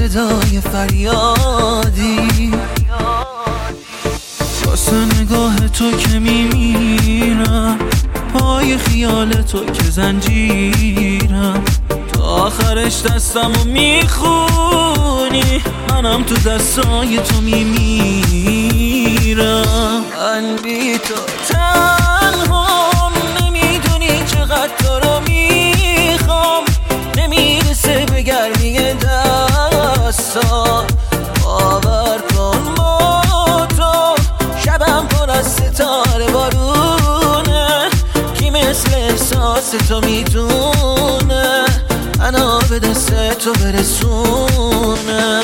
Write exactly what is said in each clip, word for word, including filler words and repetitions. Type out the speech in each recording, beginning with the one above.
صدای فریادی، واسه نگاه تو که میمیرم، پای خیال تو که زنجیرم، تا آخرش دستمو میخونی، منم تو دستای تو میمیرم. من بی تو تنهام، نمیدونی چقدر تو رو میخوام، نمیرسه به گرمی دستات، باور کن با تو شبم پر از ستاره بارونه، کی مثل احساس تو میتونه منو به دست تو برسونه.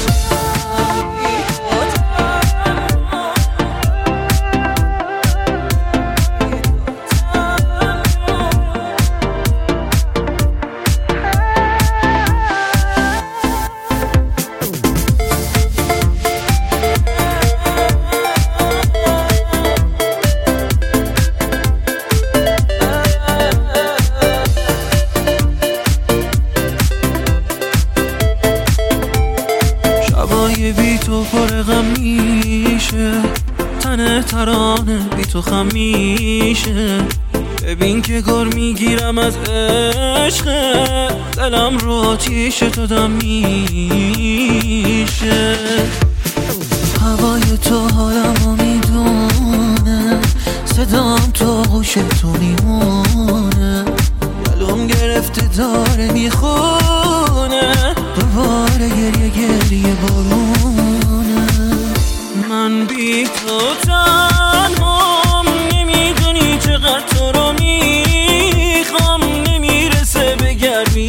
شبای بی تو پر غم میشه، تنه ترانه بی تو خم میشه، ببین که گر میگیرم از عشق، دلم رو آتیش تو دم میشه. هوای تو حالمو میدونه، صدام تو گوش تو میمونه، گلوم گرفته داره میخونه، دوباره گریه گریه بارونه. من بی تو تنهام، نمیدونی چقدر تو رو میخوام، نمیرسه به گرمی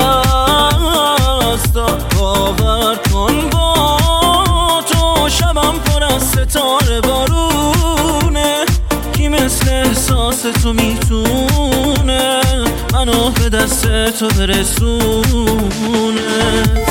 دستا، باور کن با تو شبم پر از ستاره بارونه، کی مثل احساس تو میتونه منو به دست تو برسونه.